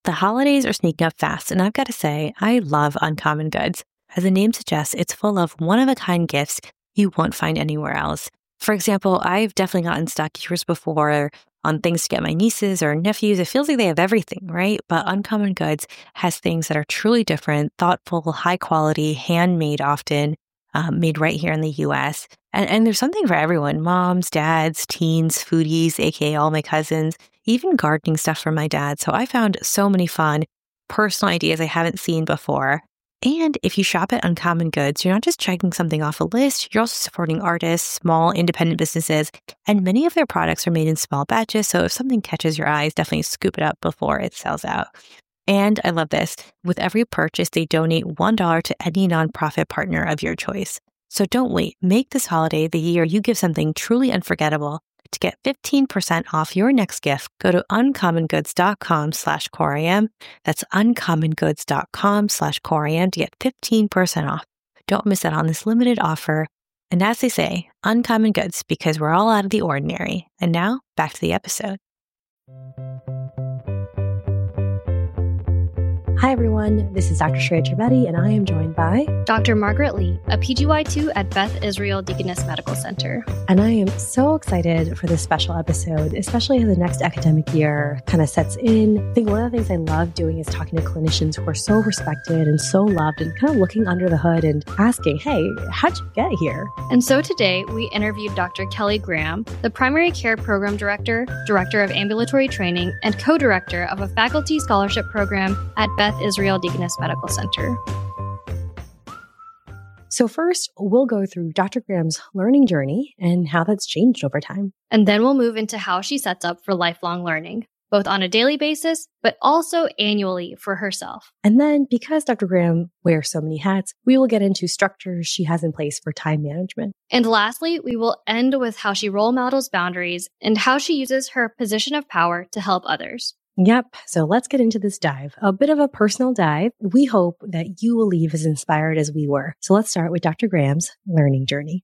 The holidays are sneaking up fast, and I've got to say, I love Uncommon Goods. As the name suggests, it's full of one-of-a-kind gifts you won't find anywhere else. For example, I've definitely gotten stuck years before on things to get my nieces or nephews. It feels like they have everything, right? But Uncommon Goods has things that are truly different, thoughtful, high quality, handmade often, made right here in the US. And there's something for everyone: moms, dads, teens, foodies, aka all my cousins, even gardening stuff for my dad. So I found so many fun personal ideas I haven't seen before. And if you shop at Uncommon Goods, you're not just checking something off a list, you're also supporting artists, small independent businesses, and many of their products are made in small batches. So if something catches your eyes, definitely scoop it up before it sells out. And I love this. With every purchase, they donate $1 to any nonprofit partner of your choice. So don't wait. Make this holiday the year you give something truly unforgettable. To get 15% off your next gift, go to uncommongoods.com/coream. That's uncommongoods.com/coream to get 15% off. Don't miss out on this limited offer. And as they say, Uncommon Goods, because we're all out of the ordinary. And now, back to the episode. Hi, everyone. This is Dr. Shreya Trivedi, and I am joined by Dr. Margaret Lee, a PGY2 at Beth Israel Deaconess Medical Center. And I am so excited for this special episode, especially as the next academic year kind of sets in. I think one of the things I love doing is talking to clinicians who are so respected and so loved, and kind of looking under the hood and asking, hey, how'd you get here? And so today we interviewed Dr. Kelly Graham, the Primary Care Program Director, Director of Ambulatory Training, and Co-Director of a Faculty Scholarship Program at Beth Israel Deaconess Medical Center. So first, we'll go through Dr. Graham's learning journey and how that's changed over time. And then we'll move into how she sets up for lifelong learning, both on a daily basis, but also annually for herself. And then, because Dr. Graham wears so many hats, we will get into structures she has in place for time management. And lastly, we will end with how she role models boundaries and how she uses her position of power to help others. Yep. So let's get into this dive. A bit of a personal dive. We hope that you will leave as inspired as we were. So let's start with Dr. Graham's learning journey.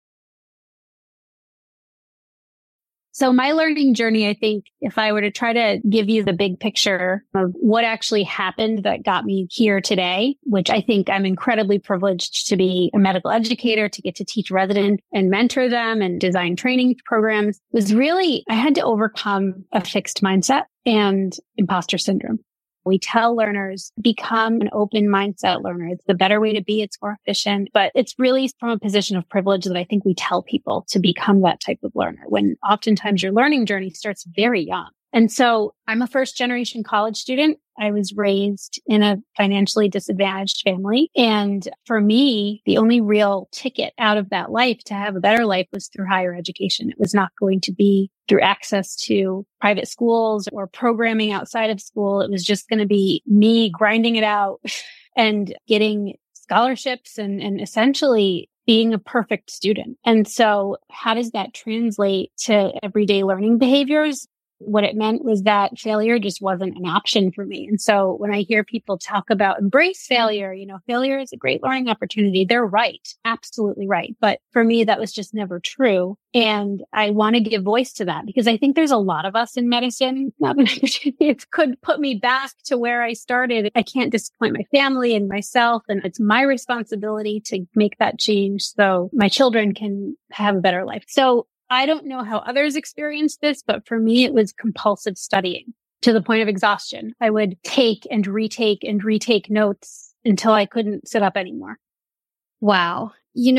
So my learning journey, I think, if I were to try to give you the big picture of what actually happened that got me here today, which I think I'm incredibly privileged to be a medical educator, to get to teach residents and mentor them and design training programs, was really, I had to overcome a fixed mindset and imposter syndrome. We tell learners, become an open mindset learner. It's the better way to be. It's more efficient, but it's really from a position of privilege that I think we tell people to become that type of learner, when oftentimes your learning journey starts very young. And so I'm a first generation college student. I was raised in a financially disadvantaged family. And for me, the only real ticket out of that life to have a better life was through higher education. It was not going to be through access to private schools or programming outside of school. It was just going to be me grinding it out and getting scholarships and essentially being a perfect student. And so how does that translate to everyday learning behaviors? What it meant was that failure just wasn't an option for me. And so when I hear people talk about embrace failure, failure is a great learning opportunity, they're right. Absolutely right. But for me, that was just never true. And I want to give voice to that because I think there's a lot of us in medicine. Not an opportunity. It could put me back to where I started. I can't disappoint my family and myself. And it's my responsibility to make that change so my children can have a better life. So I don't know how others experienced this, but for me, it was compulsive studying to the point of exhaustion. I would take and retake notes until I couldn't sit up anymore. Wow.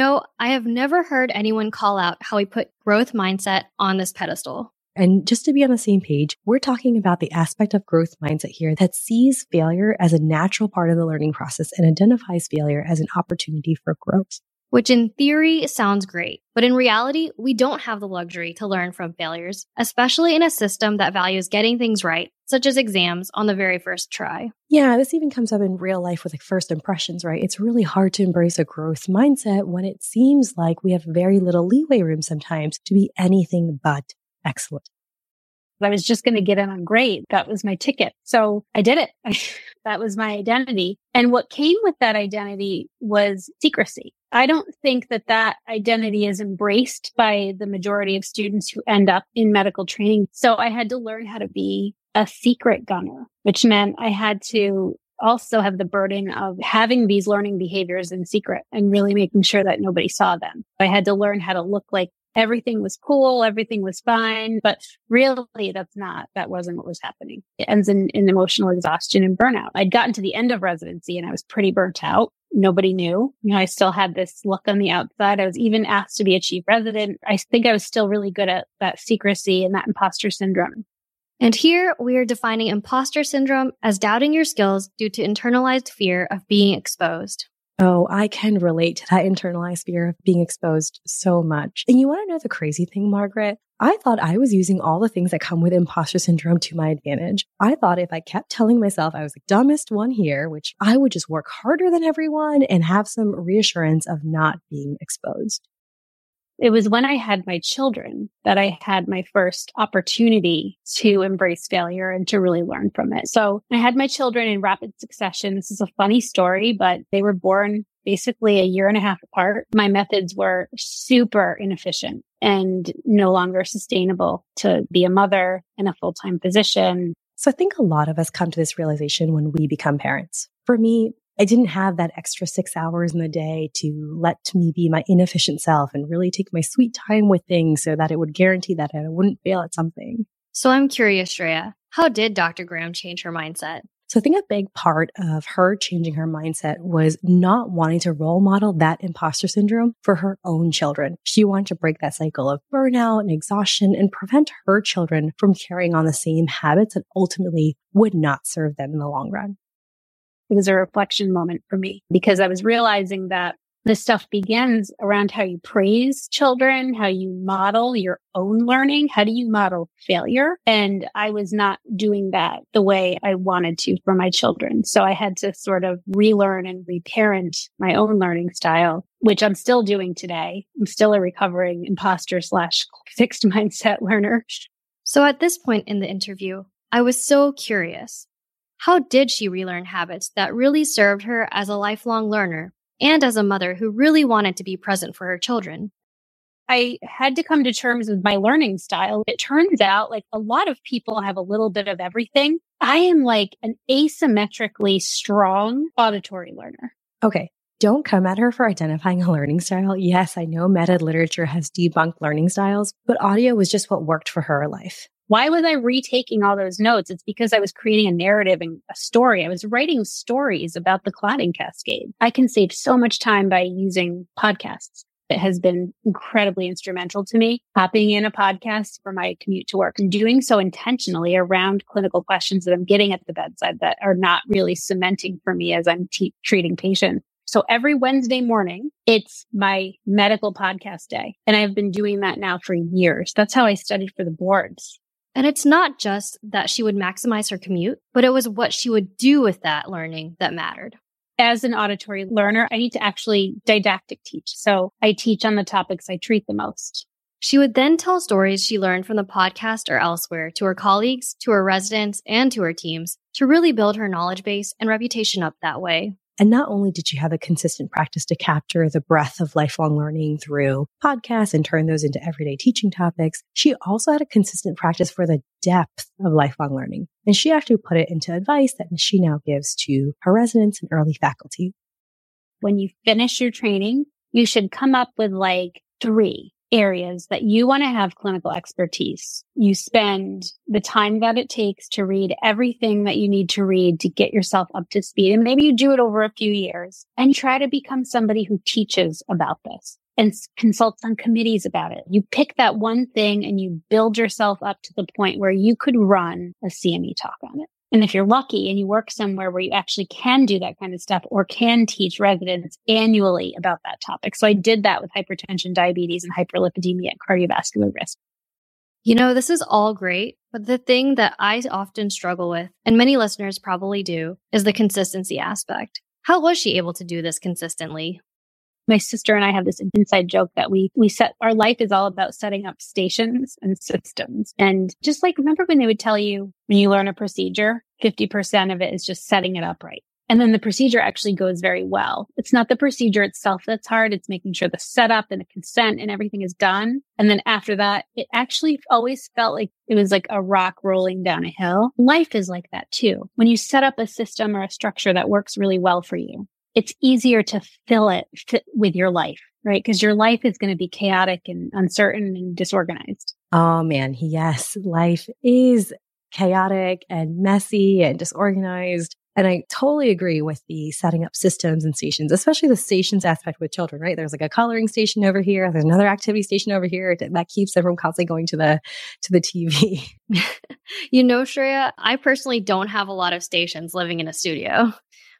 I have never heard anyone call out how we put growth mindset on this pedestal. And just to be on the same page, we're talking about the aspect of growth mindset here that sees failure as a natural part of the learning process and identifies failure as an opportunity for growth. Which in theory sounds great, but in reality, we don't have the luxury to learn from failures, especially in a system that values getting things right, such as exams on the very first try. Yeah, this even comes up in real life with first impressions, right? It's really hard to embrace a growth mindset when it seems like we have very little leeway room sometimes to be anything but excellent. I was just going to get in on great. That was my ticket. So I did it. That was my identity. And what came with that identity was secrecy. I don't think that identity is embraced by the majority of students who end up in medical training. So I had to learn how to be a secret gunner, which meant I had to also have the burden of having these learning behaviors in secret and really making sure that nobody saw them. I had to learn how to look like everything was cool, everything was fine, but really that wasn't what was happening. It ends in emotional exhaustion and burnout. I'd gotten to the end of residency and I was pretty burnt out. Nobody knew. I still had this look on the outside. I was even asked to be a chief resident. I think I was still really good at that secrecy and that imposter syndrome. And here we are defining imposter syndrome as doubting your skills due to internalized fear of being exposed. Oh, I can relate to that internalized fear of being exposed so much. And you want to know the crazy thing, Margaret? I thought I was using all the things that come with imposter syndrome to my advantage. I thought if I kept telling myself I was the dumbest one here, which I would just work harder than everyone and have some reassurance of not being exposed. It was when I had my children that I had my first opportunity to embrace failure and to really learn from it. So I had my children in rapid succession. This is a funny story, but they were born basically a year and a half apart. My methods were super inefficient and no longer sustainable to be a mother and a full-time physician. So I think a lot of us come to this realization when we become parents. For me, I didn't have that extra 6 hours in the day to let me be my inefficient self and really take my sweet time with things so that it would guarantee that I wouldn't fail at something. So I'm curious, Shreya, how did Dr. Graham change her mindset? So I think a big part of her changing her mindset was not wanting to role model that imposter syndrome for her own children. She wanted to break that cycle of burnout and exhaustion and prevent her children from carrying on the same habits that ultimately would not serve them in the long run. It was a reflection moment for me because I was realizing that this stuff begins around how you praise children, how you model your own learning, how do you model failure? And I was not doing that the way I wanted to for my children. So I had to sort of relearn and reparent my own learning style, which I'm still doing today. I'm still a recovering imposter/fixed mindset learner. So at this point in the interview, I was so curious. How did she relearn habits that really served her as a lifelong learner and as a mother who really wanted to be present for her children? I had to come to terms with my learning style. It turns out like a lot of people have a little bit of everything. I am like an asymmetrically strong auditory learner. Okay. Don't come at her for identifying a learning style. Yes, I know meta literature has debunked learning styles, but audio was just what worked for her life. Why was I retaking all those notes? It's because I was creating a narrative and a story. I was writing stories about the clotting cascade. I can save so much time by using podcasts. It has been incredibly instrumental to me, hopping in a podcast for my commute to work and doing so intentionally around clinical questions that I'm getting at the bedside that are not really cementing for me as I'm treating patients. So every Wednesday morning, it's my medical podcast day. And I've been doing that now for years. That's how I studied for the boards. And it's not just that she would maximize her commute, but it was what she would do with that learning that mattered. As an auditory learner, I need to actually didactic teach. So I teach on the topics I treat the most. She would then tell stories she learned from the podcast or elsewhere to her colleagues, to her residents, and to her teams to really build her knowledge base and reputation up that way. And not only did she have a consistent practice to capture the breadth of lifelong learning through podcasts and turn those into everyday teaching topics, she also had a consistent practice for the depth of lifelong learning. And she actually put it into advice that she now gives to her residents and early faculty. When you finish your training, you should come up with like 3 areas that you want to have clinical expertise. You spend the time that it takes to read everything that you need to read to get yourself up to speed. And maybe you do it over a few years and try to become somebody who teaches about this and consults on committees about it. You pick that one thing and you build yourself up to the point where you could run a CME talk on it. And if you're lucky and you work somewhere where you actually can do that kind of stuff or can teach residents annually about that topic. So I did that with hypertension, diabetes, and hyperlipidemia and cardiovascular risk. You know, this is all great, but the thing that I often struggle with, and many listeners probably do, is the consistency aspect. How was she able to do this consistently? My sister and I have this inside joke that we set, our life is all about setting up stations and systems. And just like, remember when they would tell you when you learn a procedure, 50% of it is just setting it up right. And then the procedure actually goes very well. It's not the procedure itself that's hard. It's making sure the setup and the consent and everything is done. And then after that, it actually always felt like it was like a rock rolling down a hill. Life is like that too. When you set up a system or a structure that works really well for you, it's easier to fit with your life, right? Because your life is going to be chaotic and uncertain and disorganized. Oh man, yes. Life is chaotic and messy and disorganized. And I totally agree with the setting up systems and stations, especially the stations aspect with children, right? There's like a coloring station over here. There's another activity station over here that keeps them from constantly going to the TV. You know, Shreya, I personally don't have a lot of stations living in a studio.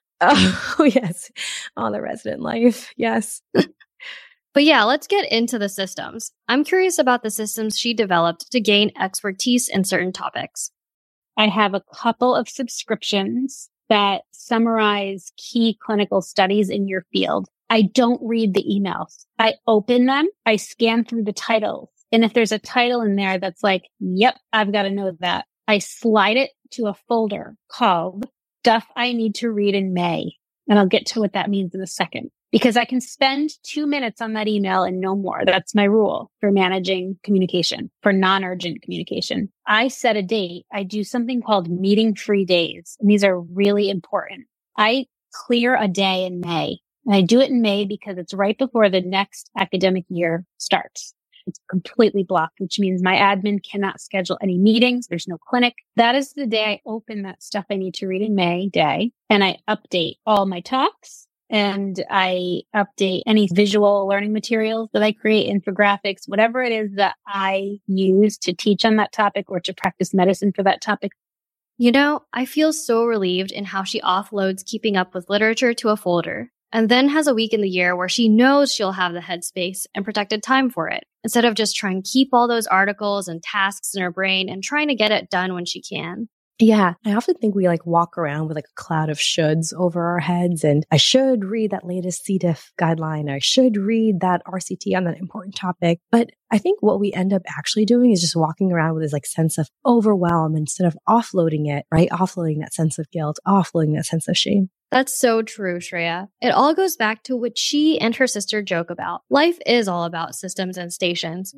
Oh, yes. Oh, the resident life. Yes. But yeah, let's get into the systems. I'm curious about the systems she developed to gain expertise in certain topics. I have a couple of subscriptions that summarize key clinical studies in your field. I don't read the emails. I open them. I scan through the titles. And if there's a title in there that's like, yep, I've got to know that, I slide it to a folder called Stuff I Need to Read in May. And I'll get to what that means in a second. Because I can spend 2 minutes on that email and no more. That's my rule for managing communication, for non-urgent communication. I set a date. I do something called meeting-free days. And these are really important. I clear a day in May. And I do it in May because it's right before the next academic year starts. It's completely blocked, which means my admin cannot schedule any meetings. There's no clinic. That is the day I open that Stuff I Need to Read in May day. And I update all my talks. And I update any visual learning materials that I create, infographics, whatever it is that I use to teach on that topic or to practice medicine for that topic. You know, I feel so relieved in how she offloads keeping up with literature to a folder, and then has a week in the year where she knows she'll have the headspace and protected time for it, instead of just trying to keep all those articles and tasks in her brain and trying to get it done when she can. Yeah, I often think we walk around with like a cloud of shoulds over our heads. And I should read that latest C. diff guideline. I should read that RCT on that important topic. But I think what we end up actually doing is just walking around with this sense of overwhelm instead of offloading it, right? Offloading that sense of guilt, offloading that sense of shame. That's so true, Shreya. It all goes back to what she and her sister joke about. Life is all about systems and stations.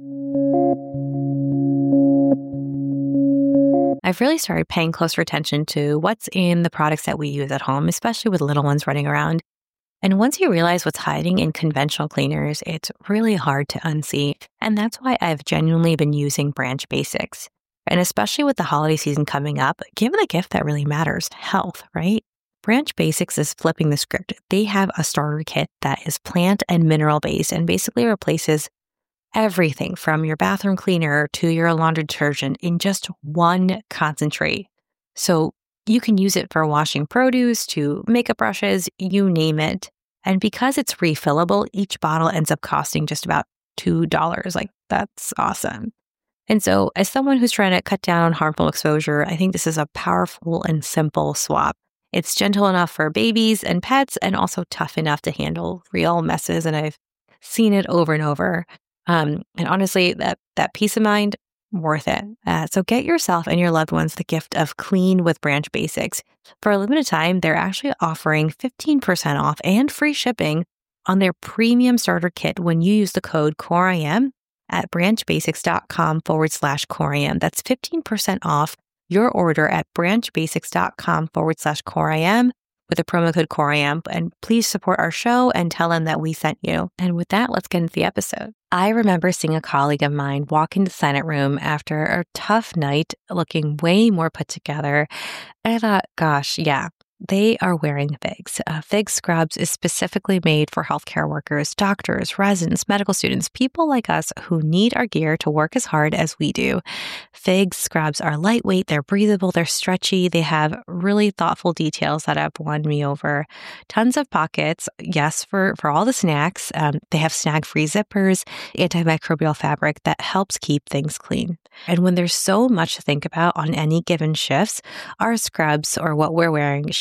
I've really started paying closer attention to what's in the products that we use at home, especially with little ones running around. And once you realize what's hiding in conventional cleaners, it's really hard to unsee. And that's why I've genuinely been using Branch Basics. And especially with the holiday season coming up, give the gift that really matters, health, right? Branch Basics is flipping the script. They have a starter kit that is plant and mineral based and basically replaces everything from your bathroom cleaner to your laundry detergent in just one concentrate. So you can use it for washing produce to makeup brushes, you name it. And because it's refillable, each bottle ends up costing just about $2. That's awesome. And so as someone who's trying to cut down on harmful exposure, I think this is a powerful and simple swap. It's gentle enough for babies and pets and also tough enough to handle real messes. And I've seen it over and over. And honestly, that peace of mind, worth it. So get yourself and your loved ones the gift of clean with Branch Basics. For a limited time, they're actually offering 15% off and free shipping on their premium starter kit when you use the code COREIM at branchbasics.com/COREIM. That's 15% off your order at branchbasics.com/COREIM with the promo code COREIM. And please support our show and tell them that we sent you. And with that, let's get into the episode. I remember seeing a colleague of mine walk into the Silent Room after a tough night, looking way more put together. And I thought, gosh, yeah, they are wearing FIGS. FIGS Scrubs is specifically made for healthcare workers, doctors, residents, medical students, people like us who need our gear to work as hard as we do. FIGS Scrubs are lightweight, they're breathable, they're stretchy, they have really thoughtful details that have won me over. Tons of pockets, yes, for all the snacks. They have snag-free zippers, antimicrobial fabric that helps keep things clean. And when there's so much to think about on any given shifts, our scrubs, or what we're wearing, should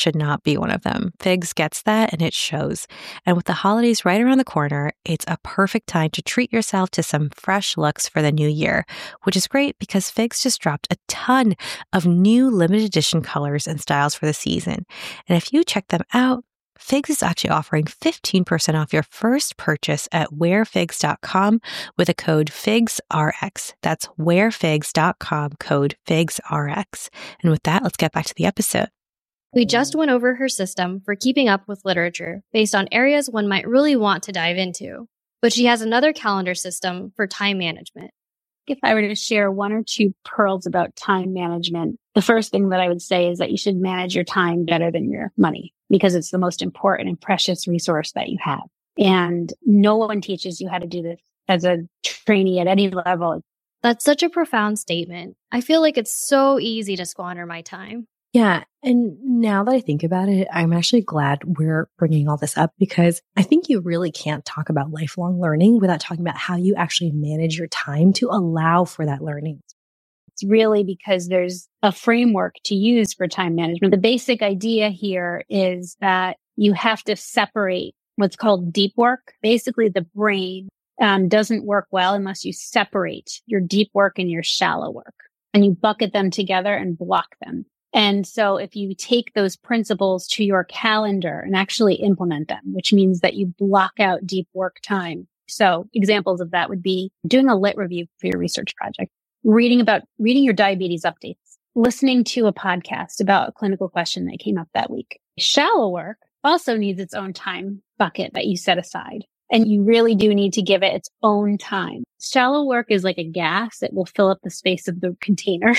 should not be one of them. Figs gets that and it shows. And with the holidays right around the corner, it's a perfect time to treat yourself to some fresh looks for the new year, which is great because Figs just dropped a ton of new limited edition colors and styles for the season. And if you check them out, Figs is actually offering 15% off your first purchase at wearfigs.com with a code FIGSRX. That's wearfigs.com, code FIGSRX. And with that, let's get back to the episode. We just went over her system for keeping up with literature based on areas one might really want to dive into. But she has another calendar system for time management. If I were to share one or two pearls about time management, the first thing that I would say is that you should manage your time better than your money because it's the most important and precious resource that you have. And no one teaches you how to do this as a trainee at any level. That's such a profound statement. I feel like it's so easy to squander my time. Yeah. And now that I think about it, I'm actually glad we're bringing all this up because I think you really can't talk about lifelong learning without talking about how you actually manage your time to allow for that learning. It's really because there's a framework to use for time management. The basic idea here is that you have to separate what's called deep work. Basically, the brain doesn't work well unless you separate your deep work and your shallow work and you bucket them together and block them. And so if you take those principles to your calendar and actually implement them, which means that you block out deep work time. So examples of that would be doing a lit review for your research project, reading your diabetes updates, listening to a podcast about a clinical question that came up that week. Shallow work also needs its own time bucket that you set aside. And you really do need to give it its own time. Shallow work is like a gas. It will fill up the space of the container.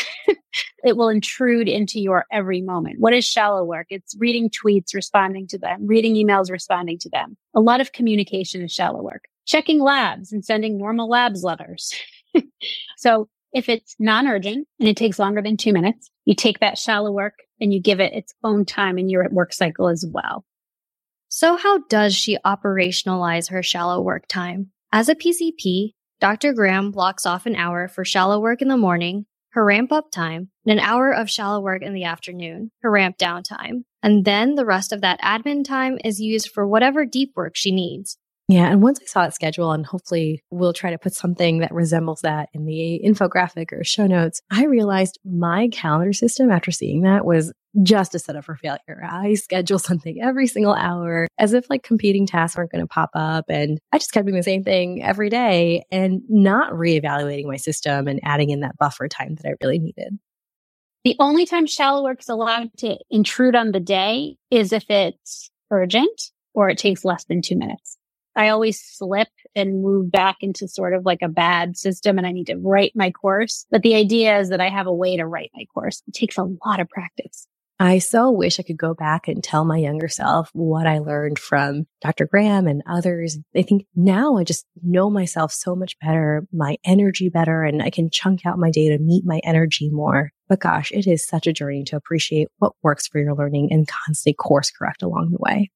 It will intrude into your every moment. What is shallow work? It's reading tweets, responding to them, reading emails, responding to them. A lot of communication is shallow work. Checking labs and sending normal labs letters. So if it's non-urgent and it takes longer than 2 minutes, you take that shallow work and you give it its own time in your work cycle as well. So how does she operationalize her shallow work time? As a PCP, Dr. Graham blocks off an hour for shallow work in the morning, her ramp-up time, and an hour of shallow work in the afternoon, her ramp-down time. And then the rest of that admin time is used for whatever deep work she needs. Yeah. And once I saw that schedule, and hopefully we'll try to put something that resembles that in the infographic or show notes, I realized my calendar system after seeing that was just a setup for failure. I schedule something every single hour as if like competing tasks aren't going to pop up. And I just kept doing the same thing every day and not reevaluating my system and adding in that buffer time that I really needed. The only time shallow work is allowed to intrude on the day is if it's urgent or it takes less than 2 minutes. I always slip and move back into sort of like a bad system and I need to write my course. But the idea is that I have a way to write my course. It takes a lot of practice. I so wish I could go back and tell my younger self what I learned from Dr. Graham and others. I think now I just know myself so much better, my energy better, and I can chunk out my day to meet my energy more. But gosh, it is such a journey to appreciate what works for your learning and constantly course correct along the way.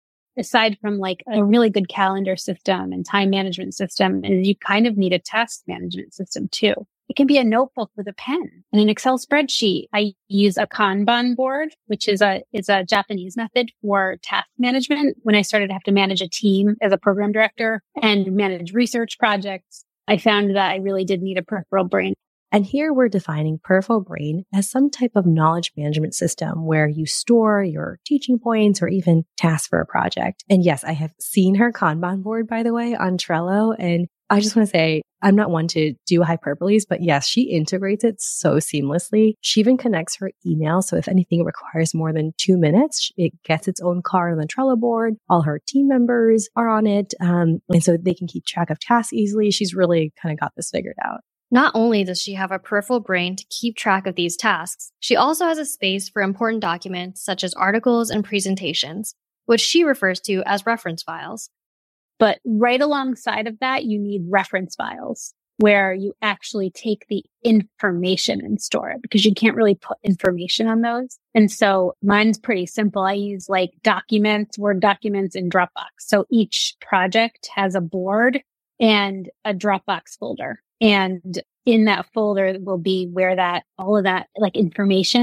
Aside from like a really good calendar system and time management system, and you kind of need a task management system too. It can be a notebook with a pen and an Excel spreadsheet. I use a Kanban board, which is a Japanese method for task management. When I started to have to manage a team as a program director and manage research projects, I found that I really did need a peripheral brain. And here we're defining peripheral brain as some type of knowledge management system where you store your teaching points or even tasks for a project. And yes, I have seen her Kanban board, by the way, on Trello. And I just want to say, I'm not one to do hyperboles, but yes, she integrates it so seamlessly. She even connects her email. So if anything requires more than 2 minutes, it gets its own card on the Trello board. All her team members are on it. And so they can keep track of tasks easily. She's really kind of got this figured out. Not only does she have a peripheral brain to keep track of these tasks, she also has a space for important documents such as articles and presentations, which she refers to as reference files. But right alongside of that, you need reference files where you actually take the information and store it because you can't really put information on those. And so mine's pretty simple. I use like documents, Word documents in Dropbox. So each project has a board and a Dropbox folder. And in that folder will be where all of that like information,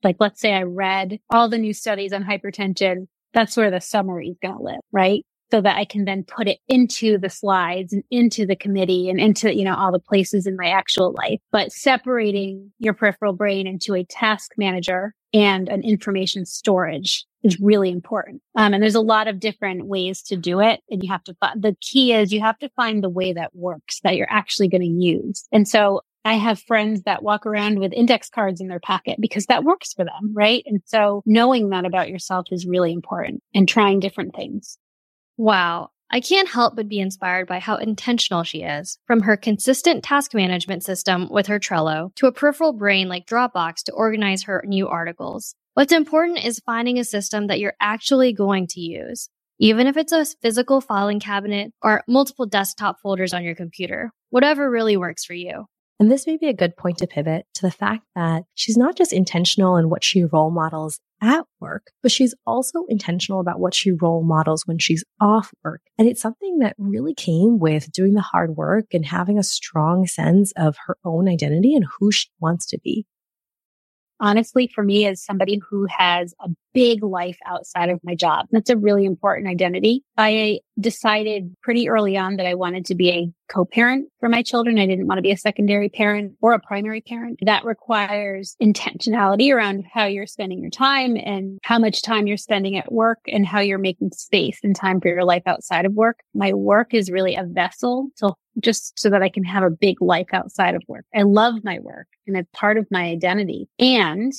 Like, let's say I read all the new studies on hypertension. That's where the summary is going to live, right? So that I can then put it into the slides and into the committee and into, all the places in my actual life. But separating your peripheral brain into a task manager and an information storage is really important. And there's a lot of different ways to do it. And the key is you have to find the way that works, that you're actually going to use. And so I have friends that walk around with index cards in their pocket because that works for them, right? And so knowing that about yourself is really important and trying different things. Wow. I can't help but be inspired by how intentional she is, from her consistent task management system with her Trello to a peripheral brain like Dropbox to organize her new articles. What's important is finding a system that you're actually going to use, even if it's a physical filing cabinet or multiple desktop folders on your computer, whatever really works for you. And this may be a good point to pivot to the fact that she's not just intentional in what she role models at work, but she's also intentional about what she role models when she's off work. And it's something that really came with doing the hard work and having a strong sense of her own identity and who she wants to be. Honestly, for me, as somebody who has a big life outside of my job, that's a really important identity. I decided pretty early on that I wanted to be a co-parent for my children. I didn't want to be a secondary parent or a primary parent. That requires intentionality around how you're spending your time and how much time you're spending at work and how you're making space and time for your life outside of work. My work is really a vessel to just so that I can have a big life outside of work. I love my work and it's part of my identity. And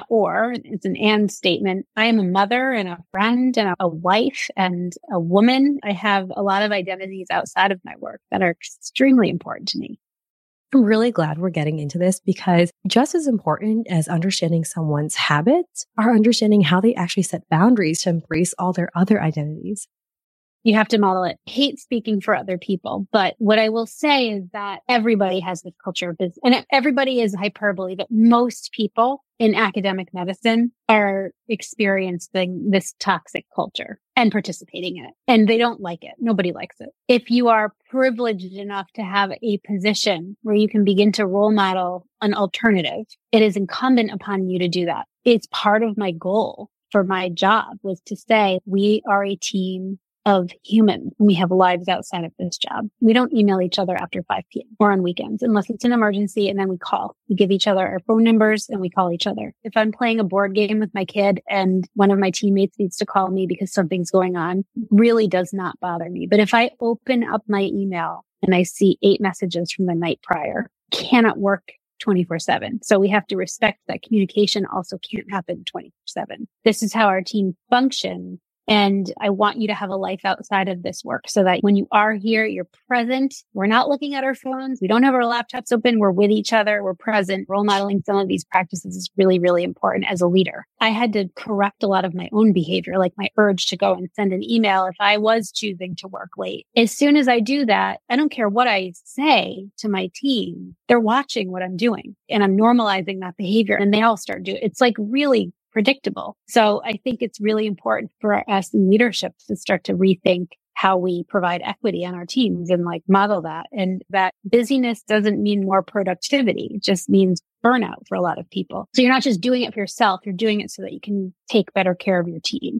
it's an and statement. I am a mother and a friend and a wife and a woman. I have a lot of identities outside of my work that are extremely important to me. I'm really glad we're getting into this because just as important as understanding someone's habits are understanding how they actually set boundaries to embrace all their other identities. You have to model it. I hate speaking for other people, but what I will say is that everybody has this culture of business, and everybody is hyperbole, but most people in academic medicine are experiencing this toxic culture and participating in it. And they don't like it. Nobody likes it. If you are privileged enough to have a position where you can begin to role model an alternative, it is incumbent upon you to do that. It's part of my goal for my job was to say, we are a team of humans. We have lives outside of this job. We don't email each other after 5 p.m. or on weekends unless it's an emergency, and then we call. We give each other our phone numbers and we call each other. If I'm playing a board game with my kid and one of my teammates needs to call me because something's going on, really does not bother me. But if I open up my email and I see 8 messages from the night prior, cannot work 24/7. So we have to respect that communication also can't happen 24/7. This is how our team functions. And I want you to have a life outside of this work so that when you are here, you're present. We're not looking at our phones. We don't have our laptops open. We're with each other. We're present. Role modeling some of these practices is really, really important as a leader. I had to correct a lot of my own behavior, like my urge to go and send an email if I was choosing to work late. As soon as I do that, I don't care what I say to my team. They're watching what I'm doing and I'm normalizing that behavior and they all start doing it. It's like really predictable. So I think it's really important for us in leadership to start to rethink how we provide equity on our teams and model that. And that busyness doesn't mean more productivity. It just means burnout for a lot of people. So you're not just doing it for yourself. You're doing it so that you can take better care of your team.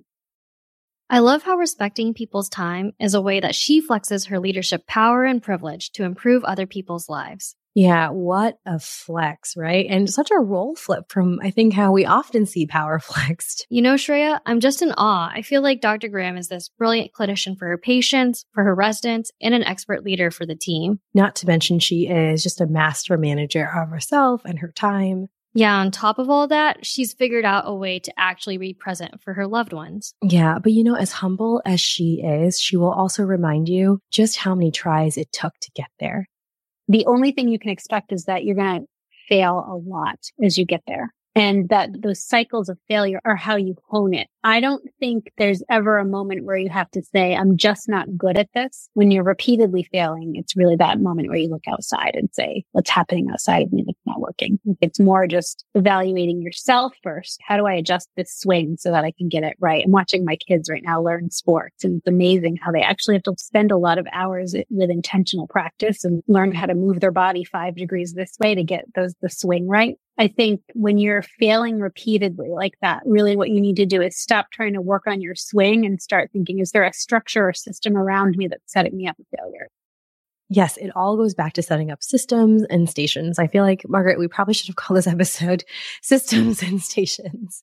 I love how respecting people's time is a way that she flexes her leadership power and privilege to improve other people's lives. Yeah, what a flex, right? And such a role flip from, I think, how we often see power flexed. You know, Shreya, I'm just in awe. I feel like Dr. Graham is this brilliant clinician for her patients, for her residents, and an expert leader for the team. Not to mention she is just a master manager of herself and her time. Yeah, on top of all that, she's figured out a way to actually be present for her loved ones. Yeah, but as humble as she is, she will also remind you just how many tries it took to get there. The only thing you can expect is that you're going to fail a lot as you get there. And that those cycles of failure are how you hone it. I don't think there's ever a moment where you have to say, I'm just not good at this. When you're repeatedly failing, it's really that moment where you look outside and say, what's happening outside of me that's not working? It's more just evaluating yourself first. How do I adjust this swing so that I can get it right? I'm watching my kids right now learn sports, and it's amazing how they actually have to spend a lot of hours with intentional practice and learn how to move their body 5 degrees this way to get the swing right. I think when you're failing repeatedly like that, really what you need to do is stop trying to work on your swing and start thinking, is there a structure or system around me that's setting me up for failure? Yes, it all goes back to setting up systems and stations. I feel like, Margaret, we probably should have called this episode Systems and Stations.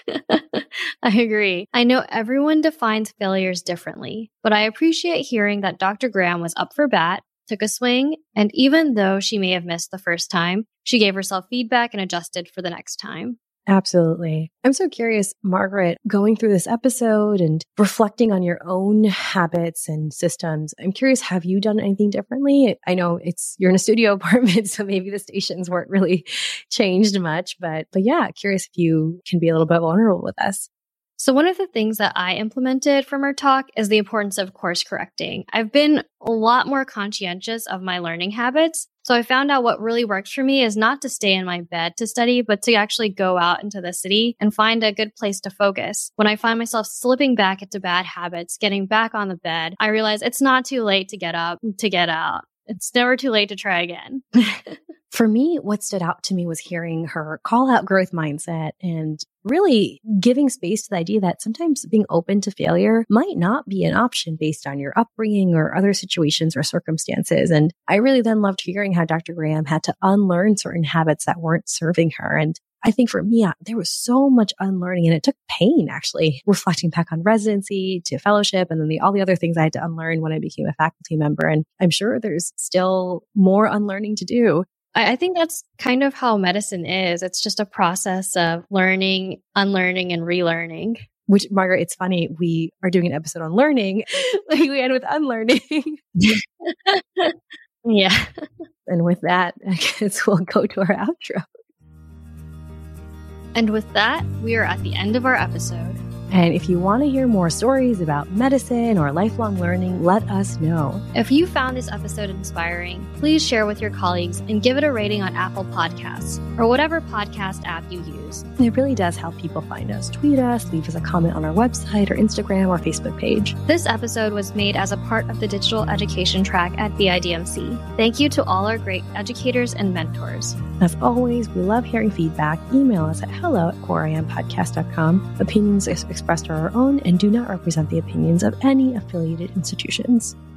I agree. I know everyone defines failures differently, but I appreciate hearing that Dr. Graham was up for bat, took a swing, and even though she may have missed the first time, she gave herself feedback and adjusted for the next time. Absolutely. I'm so curious, Margaret, going through this episode and reflecting on your own habits and systems. I'm curious, have you done anything differently? I know you're in a studio apartment, so maybe the stations weren't really changed much, but yeah, curious if you can be a little bit vulnerable with us. So one of the things that I implemented from our talk is the importance of course correcting. I've been a lot more conscientious of my learning habits. So I found out what really works for me is not to stay in my bed to study, but to actually go out into the city and find a good place to focus. When I find myself slipping back into bad habits, getting back on the bed, I realize it's not too late to get up, to get out. It's never too late to try again. For me, what stood out to me was hearing her call out growth mindset and really giving space to the idea that sometimes being open to failure might not be an option based on your upbringing or other situations or circumstances. And I really then loved hearing how Dr. Graham had to unlearn certain habits that weren't serving her. And I think for me, there was so much unlearning, and it took pain, actually, reflecting back on residency to fellowship and then all the other things I had to unlearn when I became a faculty member. And I'm sure there's still more unlearning to do. I think that's kind of how medicine is. It's just a process of learning, unlearning, and relearning. Which, Margaret, it's funny, we are doing an episode on learning. We end with unlearning. Yeah. And with that, I guess we'll go to our outro. And with that, we are at the end of our episode. And if you want to hear more stories about medicine or lifelong learning, let us know. If you found this episode inspiring, please share with your colleagues and give it a rating on Apple Podcasts or whatever podcast app you use. It really does help people find us. Tweet us, leave us a comment on our website or Instagram or Facebook page. This episode was made as a part of the digital education track at BIDMC. Thank you to all our great educators and mentors. As always, we love hearing feedback. Email us at hello@coreimpodcast.com. Opinions expressed are our own and do not represent the opinions of any affiliated institutions.